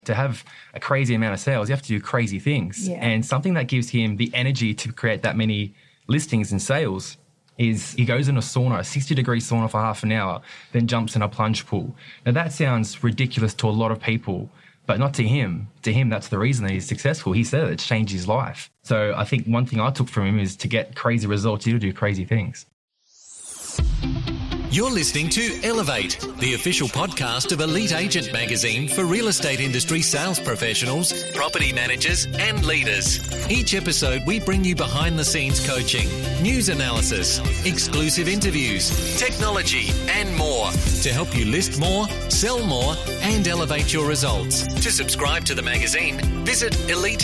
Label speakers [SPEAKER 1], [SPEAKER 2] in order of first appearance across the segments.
[SPEAKER 1] To have a crazy amount of sales, you have to do crazy things.
[SPEAKER 2] Yeah.
[SPEAKER 1] And something that gives him the energy to create that many listings and sales is he goes in a sauna, a 60-degree sauna for half an hour, then jumps in a plunge pool. Now, that sounds ridiculous to a lot of people, but not to him. To him, that's the reason that he's successful. He said it's changed his life. So I think one thing I took from him is to get crazy results, you do crazy things.
[SPEAKER 3] You're listening to Elevate, the official podcast of Elite Agent Magazine for real estate industry sales professionals, property managers and leaders. Each episode, we bring you behind-the-scenes coaching, news analysis, exclusive interviews, technology and more to help you list more, sell more and elevate your results. To subscribe to the magazine, visit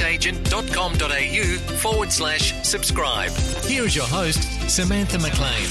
[SPEAKER 3] eliteagent.com.au/subscribe. Here is your host, Samantha McLean.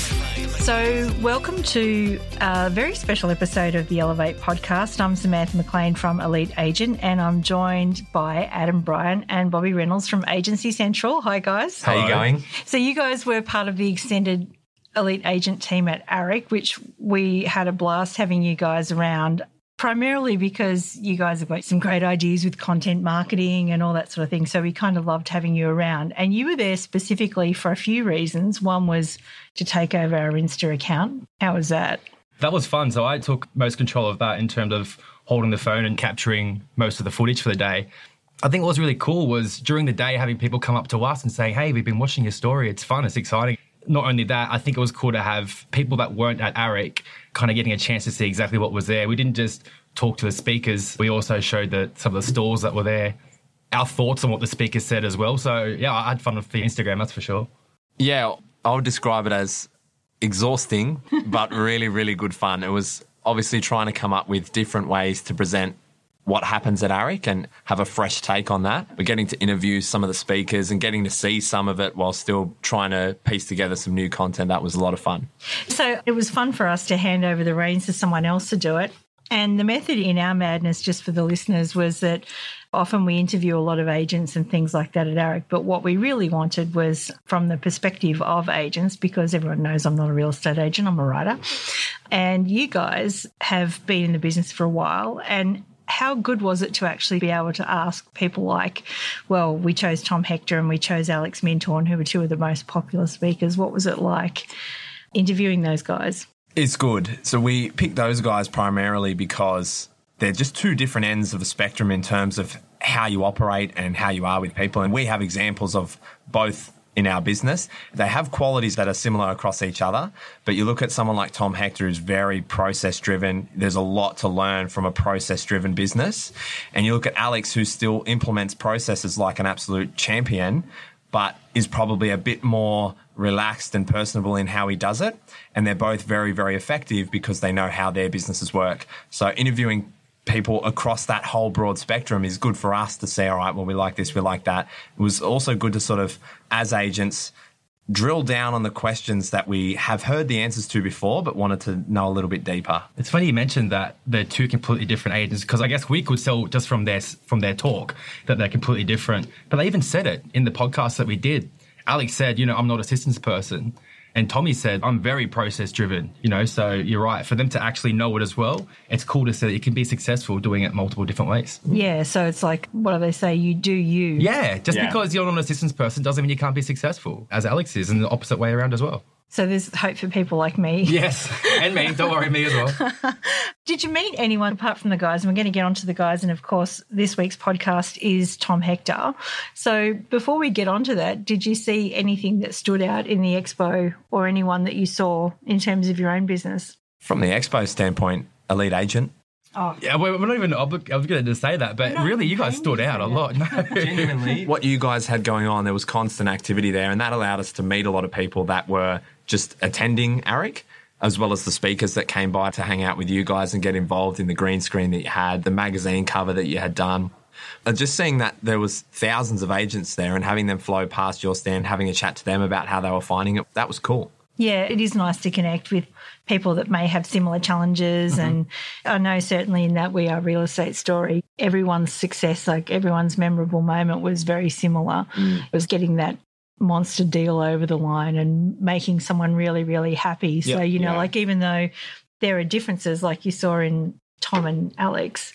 [SPEAKER 2] So welcome to a very special episode of the Elevate podcast. I'm Samantha McLean from Elite Agent and I'm joined by Adam Bryan and Bobby Reynolds from Agency Central. Hi, guys.
[SPEAKER 4] How are you going?
[SPEAKER 2] So you guys were part of the extended Elite Agent team at ARIC, which we had a blast having you guys around, primarily because you guys have got some great ideas with content marketing and all that sort of thing. So we kind of loved having you around. And you were there specifically for a few reasons. One was to take over our Insta account. How was that?
[SPEAKER 1] That was fun. So I took most control of that in terms of holding the phone and capturing most of the footage for the day. I think what was really cool was during the day having people come up to us and say, hey, we've been watching your story. It's fun. It's exciting. Not only that, I think it was cool to have people that weren't at ARIC kind of getting a chance to see exactly what was there. We didn't just talk to the speakers. We also showed some of the stalls that were there, our thoughts on what the speakers said as well. So, yeah, I had fun with the Instagram, that's for sure.
[SPEAKER 4] Yeah, I would describe it as exhausting, but really, really good fun. It was obviously trying to come up with different ways to present what happens at ARIC and have a fresh take on that. We're getting to interview some of the speakers and getting to see some of it while still trying to piece together some new content. That was a lot of fun.
[SPEAKER 2] So it was fun for us to hand over the reins to someone else to do it. And the method in our madness, just for the listeners, was that often we interview a lot of agents and things like that at ARIC, but what we really wanted was from the perspective of agents, because everyone knows I'm not a real estate agent, I'm a writer. And you guys have been in the business for a while, and how good was it to actually be able to ask people like, well, we chose Tom Hector and we chose Alex Mintorn, who were two of the most popular speakers. What was it like interviewing those guys?
[SPEAKER 4] It's good. So we picked those guys primarily because they're just two different ends of the spectrum in terms of how you operate and how you are with people. And we have examples of both in our business. They have qualities that are similar across each other, but you look at someone like Tom Hector, who's very process-driven. There's a lot to learn from a process-driven business. And you look at Alex, who still implements processes like an absolute champion, but is probably a bit more relaxed and personable in how he does it. And they're both very, very effective because they know how their businesses work. So interviewing people across that whole broad spectrum is good for us to say, all right, well, we like this, we like that. It was also good to sort of, as agents, drill down on the questions that we have heard the answers to before, but wanted to know a little bit deeper.
[SPEAKER 1] It's funny you mentioned that they're two completely different agents, because I guess we could tell just from their talk that they're completely different. But they even said it in the podcast that we did. Alex said, I'm not a systems person. And Tommy said, I'm very process driven, so you're right. For them to actually know it as well, it's cool to see that you can be successful doing it multiple different ways.
[SPEAKER 2] Yeah, so it's like, what do they say? You do you.
[SPEAKER 1] Yeah, because you're not a systems person doesn't mean you can't be successful, as Alex is, and the opposite way around as well.
[SPEAKER 2] So there's hope for people like me.
[SPEAKER 1] Yes, and me. Don't worry, me as well.
[SPEAKER 2] Did you meet anyone apart from the guys? And we're going to get onto the guys. And, of course, this week's podcast is Tom Hector. So before we get onto that, did you see anything that stood out in the expo or anyone that you saw in terms of your own business?
[SPEAKER 4] From the expo standpoint, Elite Agent.
[SPEAKER 2] Oh.
[SPEAKER 1] Yeah, we're not even obligated to say that, but really you guys stood out a lot. No.
[SPEAKER 4] Genuinely. What you guys had going on, there was constant activity there, and that allowed us to meet a lot of people that were just attending ARIC, as well as the speakers that came by to hang out with you guys and get involved in the green screen that you had, the magazine cover that you had done. Just seeing that there was thousands of agents there and having them flow past your stand, having a chat to them about how they were finding it, that was cool.
[SPEAKER 2] Yeah, it is nice to connect with people that may have similar challenges. Mm-hmm. And I know certainly in that We Are Real Estate story, everyone's success, like everyone's memorable moment was very similar. It was getting that monster deal over the line and making someone really, really happy. So, like even though there are differences like you saw in Tom and Alex,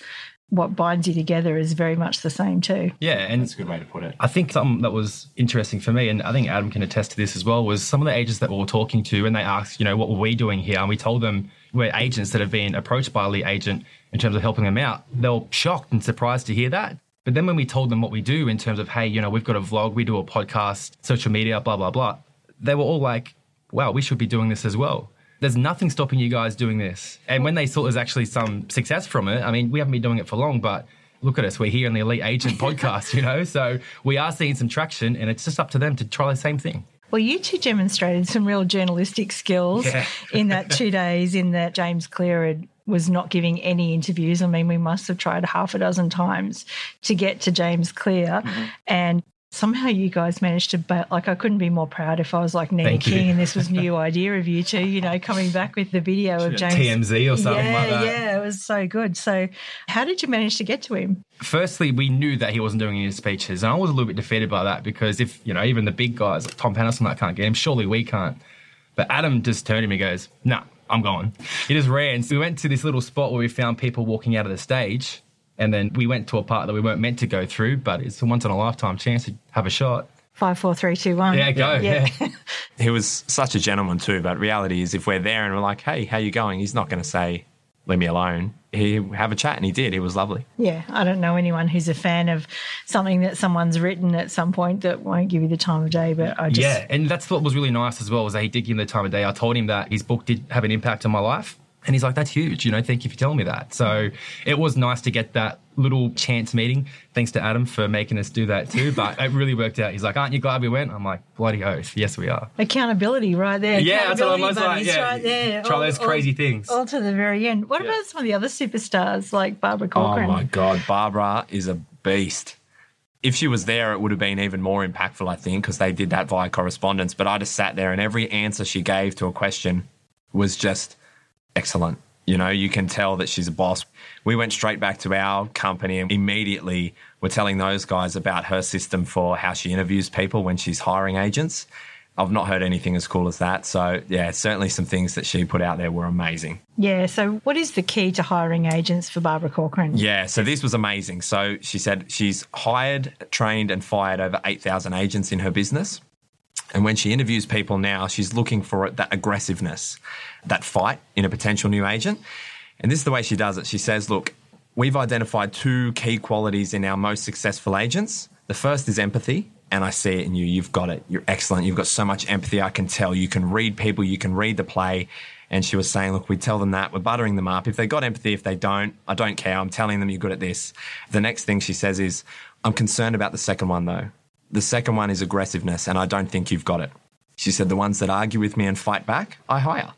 [SPEAKER 2] what binds you together is very much the same too.
[SPEAKER 1] Yeah, and
[SPEAKER 4] That's a good way to put it.
[SPEAKER 1] I think something that was interesting for me, and I think Adam can attest to this as well, was some of the agents that we were talking to, when they asked, what were we doing here? And we told them we're agents that have been approached by a elite agent in terms of helping them out. They were shocked and surprised to hear that. But then when we told them what we do in terms of, hey, we've got a vlog, we do a podcast, social media, blah, blah, blah, they were all like, wow, we should be doing this as well. There's nothing stopping you guys doing this. And when they saw there's actually some success from it, I mean, we haven't been doing it for long, but look at us. We're here on the Elite Agent podcast, So we are seeing some traction, and it's just up to them to try the same thing.
[SPEAKER 2] Well, you two demonstrated some real journalistic skills in that 2 days, in that James Clear was not giving any interviews. I mean, we must have tried half a dozen times to get to James Clear. Mm-hmm. And somehow you guys managed to, I couldn't be more proud if I was like Nina King and this was a new idea of you two, coming back with the video of James.
[SPEAKER 1] TMZ or something like that.
[SPEAKER 2] Yeah, it was so good. So how did you manage to get to him?
[SPEAKER 1] Firstly, we knew that he wasn't doing any speeches. And I was a little bit defeated by that because if, even the big guys, like Tom Panelson, that can't get him, surely we can't. But Adam just turned to me and goes, nah, I'm going. He just ran. So we went to this little spot where we found people walking out of the stage. And then we went to a part that we weren't meant to go through, but it's a once-in-a-lifetime chance to have a shot.
[SPEAKER 2] 5, 4, 3, 2, 1.
[SPEAKER 1] Yeah, go. Yeah.
[SPEAKER 4] He was such a gentleman too, but reality is if we're there and we're like, hey, how you going? He's not going to say, leave me alone. He'll have a chat, and he did. He was lovely.
[SPEAKER 2] Yeah, I don't know anyone who's a fan of something that someone's written at some point that won't give you the time of day, but I just...
[SPEAKER 1] Yeah, and that's what was really nice as well, was that he did give me the time of day. I told him that his book did have an impact on my life. And he's like, that's huge, thank you for telling me that. So it was nice to get that little chance meeting. Thanks to Adam for making us do that too. But it really worked out. He's like, aren't you glad we went? I'm like, bloody oath. Yes, we are.
[SPEAKER 2] Accountability right there.
[SPEAKER 1] Yeah, that's what I was like. Yeah.
[SPEAKER 2] Right there.
[SPEAKER 1] Try those crazy things.
[SPEAKER 2] All to the very end. What about some of the other superstars like Barbara Corcoran?
[SPEAKER 4] Oh, my God. Barbara is a beast. If she was there, it would have been even more impactful, I think, because they did that via correspondence. But I just sat there and every answer she gave to a question was just excellent. You can tell that she's a boss. We went straight back to our company and immediately were telling those guys about her system for how she interviews people when she's hiring agents. I've not heard anything as cool as that. So, yeah, certainly some things that she put out there were amazing.
[SPEAKER 2] Yeah, so what is the key to hiring agents for Barbara Corcoran?
[SPEAKER 4] Yeah, so this was amazing. So she said she's hired, trained and fired over 8,000 agents in her business. And when she interviews people now, she's looking for that aggressiveness, that fight in a potential new agent. And this is the way she does it. She says, look, we've identified 2 key qualities in our most successful agents. The first is empathy. And I see it in you. You've got it. You're excellent. You've got so much empathy. I can tell. You can read people. You can read the play. And she was saying, look, we tell them that. We're buttering them up. If they got empathy, if they don't, I don't care. I'm telling them you're good at this. The next thing she says is, I'm concerned about the second one, though. The second one is aggressiveness, and I don't think you've got it. She said, the ones that argue with me and fight back, I hire.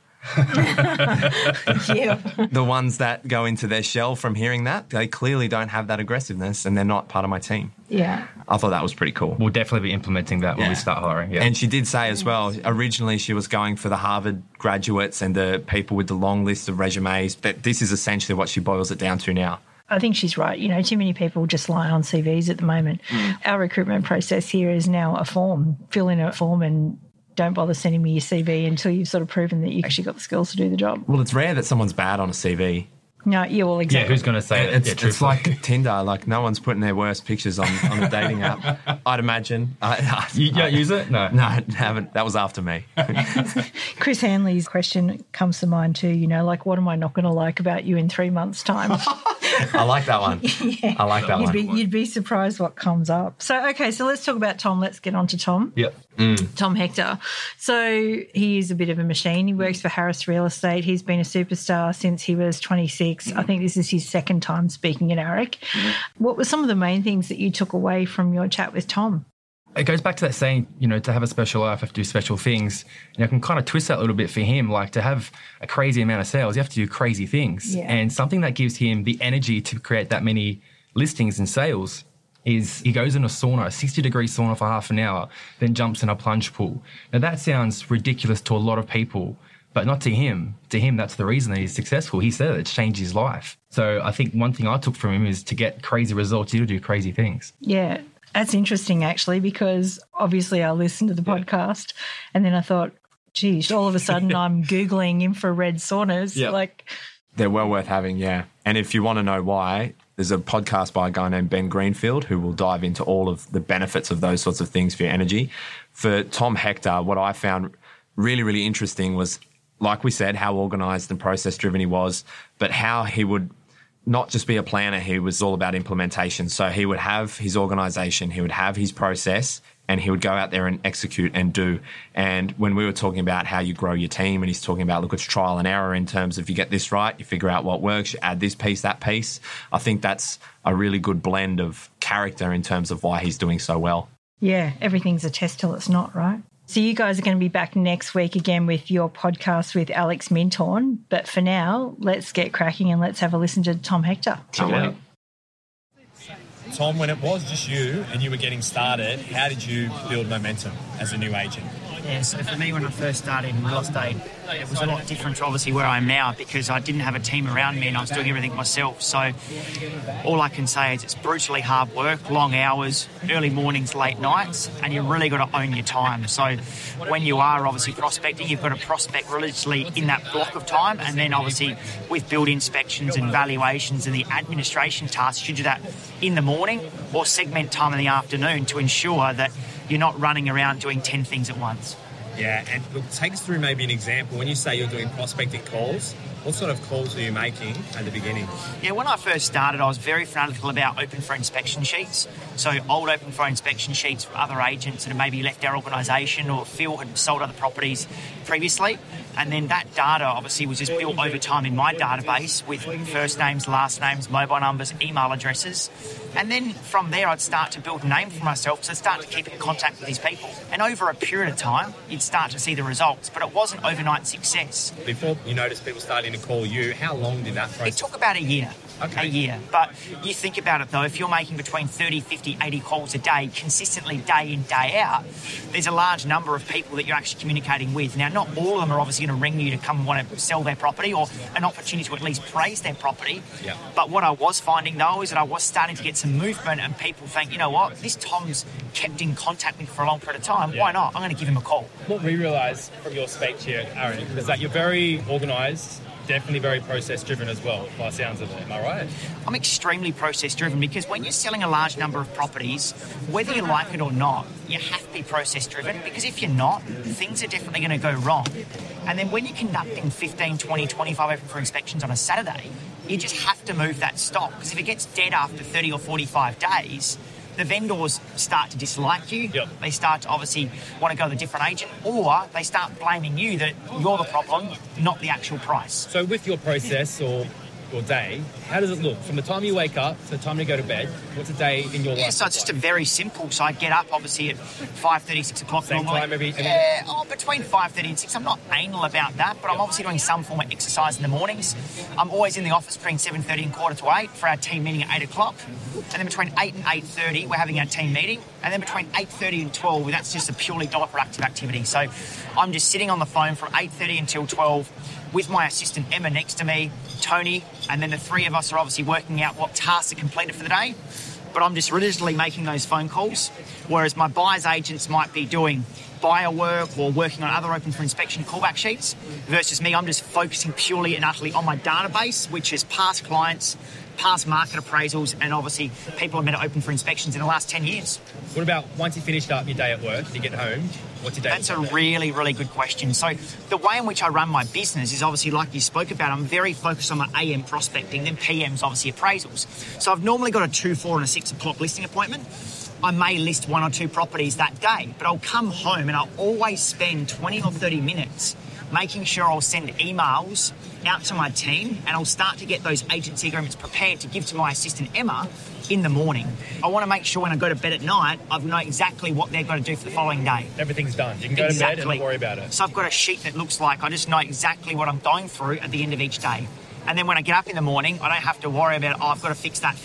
[SPEAKER 2] Yeah.
[SPEAKER 4] The ones that go into their shell from hearing that, they clearly don't have that aggressiveness and they're not part of my team.
[SPEAKER 2] Yeah.
[SPEAKER 4] I thought that was pretty cool.
[SPEAKER 1] We'll definitely be implementing that when we start hiring. Yeah.
[SPEAKER 4] And she did say as well, originally she was going for the Harvard graduates and the people with the long list of resumes, but this is essentially what she boils it down to now.
[SPEAKER 2] I think she's right. Too many people just lie on CVs at the moment. Our recruitment process here is now a form. Fill in a form and don't bother sending me your CV until you've sort of proven that you've actually got the skills to do the job.
[SPEAKER 4] Well, it's rare that someone's bad on a CV.
[SPEAKER 2] No, yeah, well, exactly.
[SPEAKER 1] Yeah, who's going to say that?
[SPEAKER 4] It's like Tinder. Like, no one's putting their worst pictures on the dating app, I'd imagine.
[SPEAKER 1] You don't use it? No.
[SPEAKER 4] No, I haven't. That was after me.
[SPEAKER 2] Chris Hanley's question comes to mind too, like, what am I not going to like about you in 3 months' time?
[SPEAKER 4] I like that one.
[SPEAKER 2] Yeah.
[SPEAKER 4] I like that one.
[SPEAKER 2] You'd be surprised what comes up. So, okay, so let's talk about Tom. Let's get on to Tom.
[SPEAKER 1] Yep.
[SPEAKER 2] Tom Hector. So he is a bit of a machine. He works for Harris Real Estate. He's been a superstar since he was 26. I think this is his second time speaking at AREC. What were some of the main things that you took away from your chat with Tom?
[SPEAKER 1] It goes back to that saying, to have a special life, you have to do special things. And I can kind of twist that a little bit for him. Like, to have a crazy amount of sales, you have to do crazy things.
[SPEAKER 2] Yeah.
[SPEAKER 1] And something that gives him the energy to create that many listings and sales is he goes in a sauna, a 60-degree sauna for half an hour, then jumps in a plunge pool. Now, that sounds ridiculous to a lot of people, but not to him. To him, that's the reason that he's successful. He said it's changed his life. So I think one thing I took from him is to get crazy results, you got to do crazy things.
[SPEAKER 2] Yeah. That's interesting, actually, because obviously I listened to the podcast and then I thought, geez, all of a sudden I'm Googling infrared saunas.
[SPEAKER 1] Yeah.
[SPEAKER 2] Like,
[SPEAKER 4] they're well worth having, yeah. And if you want to know why, There's a podcast by a guy named Ben Greenfield who will dive into all of the benefits of those sorts of things for your energy. For Tom Hector, what I found really, really interesting was, like we said, how organised and process-driven he was, but how he would not just be a planner, he was all about implementation. So he would have his organisation, he would have his process, and he would go out there and execute and do. And when we were talking about how you grow your team, and he's talking about, look, it's trial and error in terms of you get this right, you figure out what works, you add this piece, that piece. I think that's a really good blend of character in terms of why he's doing so well.
[SPEAKER 2] Yeah, everything's a test till it's not, right? So you guys are going to be back next week again with your podcast with Alex Mintorn. But for now, let's get cracking and let's have a listen to Tom Hector.
[SPEAKER 4] Can't wait.
[SPEAKER 5] Tom, when it was just you and you were getting started, how did you build momentum as a new agent?
[SPEAKER 6] Yeah, so for me, when I first started in real estate, it was a lot different to obviously where I am now, because I didn't have a team around me and I was doing everything myself. So all I can say is it's brutally hard work, long hours, early mornings, late nights, and you really got to own your time. So when you are obviously prospecting, you've got to prospect religiously in that block of time, and then obviously with build inspections and valuations and the administration tasks, you do that in the morning or segment time in the afternoon to ensure that you're not running around doing 10 things at once.
[SPEAKER 5] Yeah, and look, take us through maybe an example. When you say you're doing prospecting calls, what sort of calls were you making at the beginning?
[SPEAKER 6] Yeah, when I first started, I was very fanatical about open for inspection sheets. So old open for inspection sheets for other agents that had maybe left our organisation or Phil had sold other properties previously. And then that data obviously was just built over time in my database with first names, last names, mobile numbers, email addresses. And then from there, I'd start to build a name for myself, so I'd start to keep in contact with these people. And over a period of time, you'd start to see the results, but it wasn't overnight success.
[SPEAKER 5] Before you noticed people starting to call you, how long did that process?
[SPEAKER 6] It took about a year.
[SPEAKER 5] Okay.
[SPEAKER 6] A year. But you think about it, though, if you're making between 30, 50, 80 calls a day, consistently day in, day out, there's a large number of people that you're actually communicating with. Now, not all of them are obviously going to ring you to come and want to sell their property or an opportunity to at least praise their property.
[SPEAKER 5] Yeah.
[SPEAKER 6] But what I was finding, though, is that I was starting to get some movement and people think, you know what, this Tom's kept in contact with me for a long period of time. Why not? I'm going to give him a call.
[SPEAKER 5] What we realised from your speech here, Aaron, is that you're very organised, definitely very process-driven as well, by the sounds of it. Am I right?
[SPEAKER 6] I'm extremely process-driven because when you're selling a large number of properties, whether you like it or not, you have to be process-driven, because if you're not, things are definitely going to go wrong. And then when you're conducting 15, 20, 25 open for inspections on a Saturday, you just have to move that stock, because if it gets dead after 30 or 45 days, the vendors start to dislike you.
[SPEAKER 5] Yep.
[SPEAKER 6] They start to obviously want to go with a different agent, or they start blaming you that you're the problem, not the actual price.
[SPEAKER 5] So with your process or your day, how does it look? From the time you wake up to the time you go to bed, what's a day in your life?
[SPEAKER 6] Yeah, so it's just a very simple. So I get up obviously at 5:30, 6 o'clock
[SPEAKER 5] Same
[SPEAKER 6] normally.
[SPEAKER 5] time every
[SPEAKER 6] Yeah, between 5:30 and 6. I'm not anal about that, but I'm obviously doing some form of exercise in the mornings. I'm always in the office between 7:30 and 7:45 for our team meeting at 8 o'clock. And then between 8 and 8:30, we're having our team meeting. And then between 8:30 and 12, that's just a purely dollar productive activity. So I'm just sitting on the phone from 8:30 until 12 with my assistant Emma next to me, Tony, and then the three of us are obviously working out what tasks are completed for the day. But I'm just religiously making those phone calls, whereas my buyer's agents might be doing buyer work or working on other open for inspection callback sheets, versus me, I'm just focusing purely and utterly on my database, which is past clients, past market appraisals, and obviously people have been open for inspections in the last 10 years.
[SPEAKER 5] What about once you finished up your day at work, you get home, what's your day?
[SPEAKER 6] That's a really, really good question. So the way in which I run my business is obviously, like you spoke about, I'm very focused on my AM prospecting, then PM's obviously appraisals. So I've normally got a 2, 4 and a 6 o'clock listing appointment. I may list 1 or 2 properties that day, but I'll come home and I'll always spend 20 or 30 minutes making sure I'll send emails out to my team, and I'll start to get those agency agreements prepared to give to my assistant Emma in the morning. I want to make sure when I go to bed at night, I know exactly what they've got to do for the following day.
[SPEAKER 5] Everything's done. You can go to bed and not worry about it.
[SPEAKER 6] So I've got a sheet that looks like I just know exactly what I'm going through at the end of each day. And then when I get up in the morning, I don't have to worry about, I've got to fix that.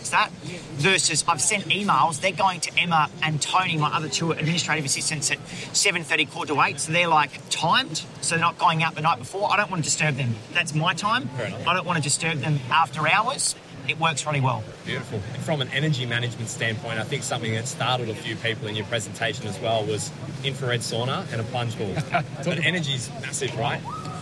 [SPEAKER 6] Versus I've sent emails, they're going to Emma and Tony, my other 2 administrative assistants, at 7:30, 7:45, so they're like timed, so they're not going out the night before. I don't want to disturb them. That's my time.
[SPEAKER 5] Fair enough.
[SPEAKER 6] I don't want to disturb them after hours. It works really well.
[SPEAKER 5] Beautiful. And from an energy management standpoint, I think something that startled a few people in your presentation as well was infrared sauna and a plunge pool. But energy's massive, right?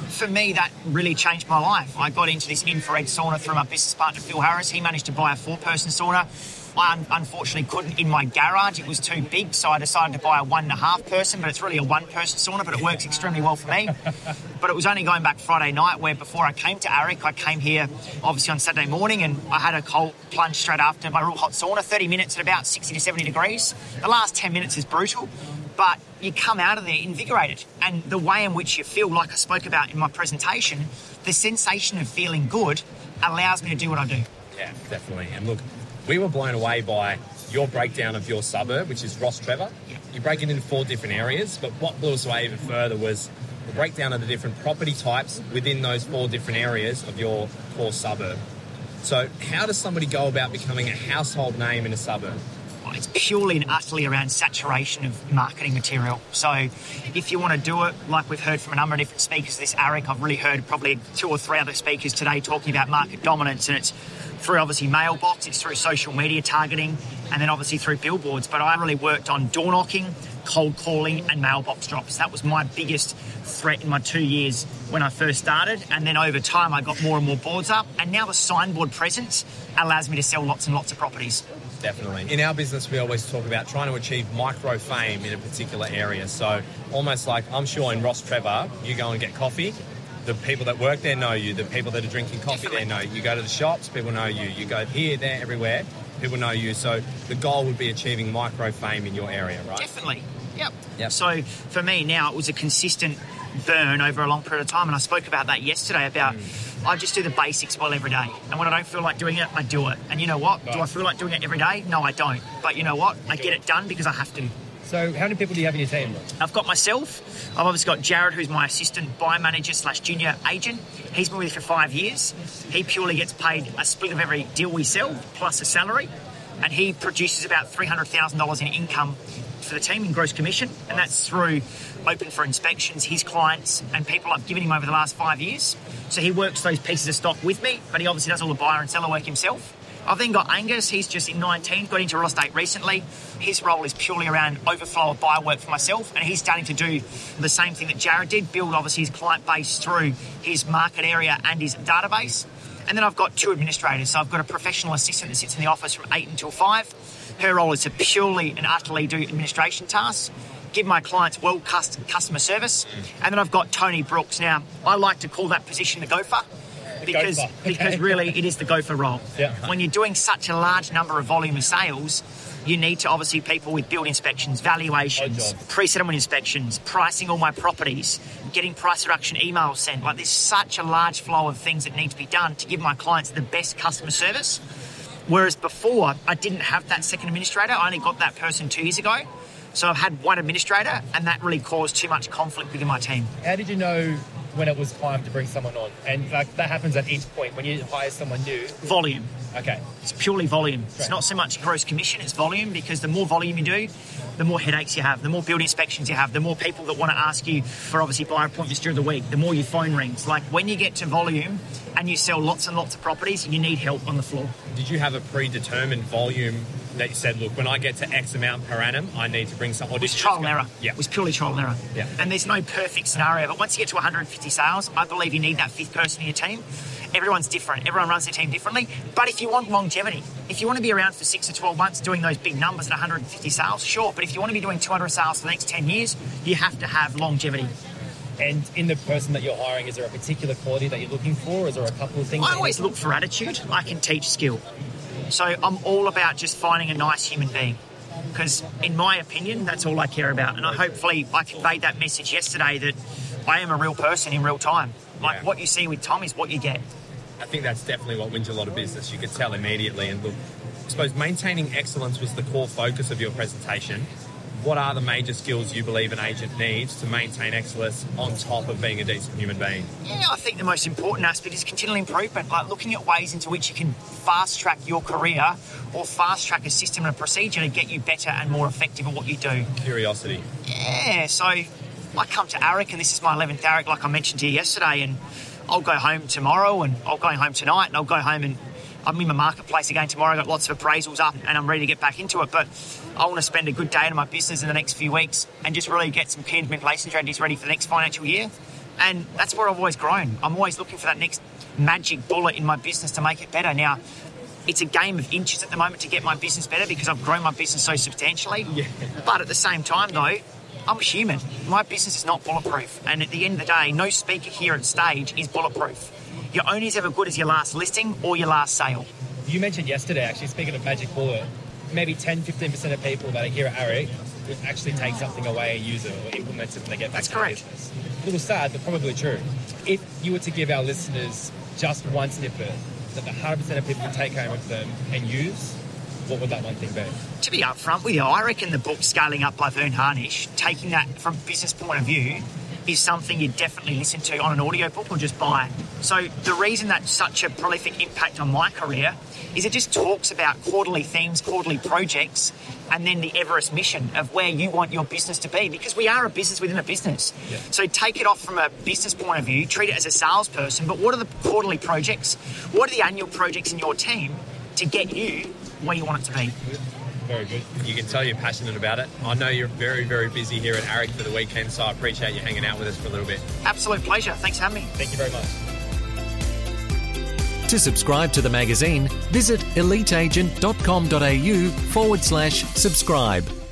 [SPEAKER 6] For me, that really changed my life. I got into this infrared sauna through my business partner, Phil Harris. He managed to buy a 4-person sauna. I unfortunately couldn't in my garage. It was too big, so I decided to buy a 1.5 person, but it's really a 1-person sauna, but it works extremely well for me. But it was only going back Friday night where before I came to AREC, I came here obviously on Saturday morning and I had a cold plunge straight after my real hot sauna, 30 minutes at about 60 to 70 degrees. The last 10 minutes is brutal, but you come out of there invigorated. And the way in which you feel, like I spoke about in my presentation, the sensation of feeling good allows me to do what I do.
[SPEAKER 7] Yeah, definitely. And look, we were blown away by your breakdown of your suburb, which is Ross Trevor. You break it into 4 different areas, but what blew us away even further was the breakdown of the different property types within those 4 different areas of your core suburb. So how does somebody go about becoming a household name in a suburb?
[SPEAKER 6] It's purely and utterly around saturation of marketing material. So if you want to do it, like we've heard from a number of different speakers this AREC, I've really heard probably 2 or 3 other speakers today talking about market dominance, and it's through obviously mailbox, it's through social media targeting, and then obviously through billboards. But I really worked on door knocking, cold calling and mailbox drops. That was my biggest threat in my 2 years when I first started. And then over time, I got more and more boards up. And now the signboard presence allows me to sell lots and lots of properties.
[SPEAKER 7] Definitely. In our business, we always talk about trying to achieve micro fame in a particular area. So almost like, I'm sure in Ross Trevor, you go and get coffee. The people that work there know you. The people that are drinking coffee there know you. You go to the shops, people know you. You go here, there, everywhere, people know you. So the goal would be achieving micro fame in your area, right?
[SPEAKER 6] Definitely. Yep. So for me now, it was a consistent burn over a long period of time. And I spoke about that yesterday about I just do the basics well every day. And when I don't feel like doing it, I do it. And you know what? Do I feel like doing it every day? No, I don't. But you know what? I get it done because I have to.
[SPEAKER 5] So how many people do you have in your team?
[SPEAKER 6] I've got myself. I've obviously got Jared, who's my assistant buy manager / junior agent. He's been with me for 5 years. He purely gets paid a split of every deal we sell plus a salary. And he produces about $300,000 in income for the team in gross commission. And that's through open for inspections, his clients and people I've given him over the last 5 years. So he works those pieces of stock with me, but he obviously does all the buyer and seller work himself. I've then got Angus. He's just in 19, got into real estate recently. His role is purely around overflow of buyer work for myself, and he's starting to do the same thing that Jared did, build obviously his client base through his market area and his database. And then I've got 2 administrators. So I've got a professional assistant that sits in the office from 8 until 5. Her role is to purely and utterly do administration tasks, give my clients world-class customer service. And then I've got Tony Brooks. Now, I like to call that position the gopher. Because really it is the gopher role.
[SPEAKER 5] Yeah.
[SPEAKER 6] When you're doing such a large number of volume of sales, you need to obviously people with build inspections, valuations, pre-settlement inspections, pricing all my properties, getting price reduction emails sent. Like there's such a large flow of things that need to be done to give my clients the best customer service. Whereas before, I didn't have that second administrator. I only got that person 2 years ago. So I've had 1 administrator, and that really caused too much conflict within my team.
[SPEAKER 5] How did you know when it was time to bring someone on? And like that happens at each point when you hire someone new.
[SPEAKER 6] Volume.
[SPEAKER 5] Okay.
[SPEAKER 6] It's purely volume. It's not so much gross commission, it's volume, because the more volume you do, the more headaches you have, the more build inspections you have, the more people that want to ask you for obviously buyer appointments during the week, the more your phone rings. Like when you get to volume and you sell lots and lots of properties, you need help on the floor.
[SPEAKER 7] Did you have a predetermined volume that you said, look, when I get to X amount per annum, I need to bring someone?
[SPEAKER 6] It was trial and error.
[SPEAKER 7] Yeah.
[SPEAKER 6] It was purely trial and error.
[SPEAKER 7] Yeah.
[SPEAKER 6] And there's no perfect scenario, but once you get to 150 sales, I believe you need that 5th person in your team. Everyone's different. Everyone runs their team differently. But if you want longevity, if you want to be around for 6 to 12 months doing those big numbers at 150 sales, sure. But if you want to be doing 200 sales for the next 10 years, you have to have longevity.
[SPEAKER 5] And in the person that you're hiring, is there a particular quality that you're looking for? Or is there a couple of things?
[SPEAKER 6] I always look for attitude. I can teach skill. So I'm all about just finding a nice human being. Because in my opinion, that's all I care about. And hopefully I conveyed that message yesterday that I am a real person in real time. Like what you see with Tom is what you get.
[SPEAKER 7] I think that's definitely what wins a lot of business. You could tell immediately. And look, I suppose maintaining excellence was the core focus of your presentation. What are the major skills you believe an agent needs to maintain excellence on top of being a decent human being?
[SPEAKER 6] Yeah, I think the most important aspect is continual improvement, like looking at ways into which you can fast-track your career or fast-track a system and a procedure to get you better and more effective at what you do.
[SPEAKER 7] Curiosity.
[SPEAKER 6] Yeah, so I come to AREC, and this is my 11th AREC, like I mentioned to you yesterday, and I'll go home tomorrow, and I'll go home tonight, and I'll go home and I'm in my marketplace again tomorrow. I've got lots of appraisals up and I'm ready to get back into it. But I want to spend a good day in my business in the next few weeks and just really get some key and license strategies ready for the next financial year. And that's where I've always grown. I'm always looking for that next magic bullet in my business to make it better. Now, it's a game of inches at the moment to get my business better because I've grown my business so substantially. Yeah. But at the same time, though, I'm a human. My business is not bulletproof. And at the end of the day, no speaker here at stage is bulletproof. You're only as ever good as your last listing or your last sale.
[SPEAKER 5] You mentioned yesterday, actually, speaking of magic bullet, maybe 10-15% of people that are here at ARIC would actually take something away and use it or implement it when they get back to the business. A little sad, but probably true. If you were to give our listeners just one snippet that the 100% of people can take home with them and use, what would that one thing be?
[SPEAKER 6] To be upfront with you, I reckon the book Scaling Up by Vern Harnish, taking that from a business point of view, is something you definitely listen to on an audiobook or just buy. So the reason that's such a prolific impact on my career is it just talks about quarterly themes, quarterly projects, and then the Everest mission of where you want your business to be, because we are a business within a business. Yeah. So take it off from a business point of view, treat it as a salesperson, but what are the quarterly projects? What are the annual projects in your team to get you where you want it to be?
[SPEAKER 5] Very good.
[SPEAKER 7] You can tell you're passionate about it. I know you're very, very busy here at ARIC for the weekend, so I appreciate you hanging out with us for a little bit.
[SPEAKER 6] Absolute pleasure. Thanks for having me.
[SPEAKER 5] Thank you very much.
[SPEAKER 3] To subscribe to the magazine, visit eliteagent.com.au/subscribe.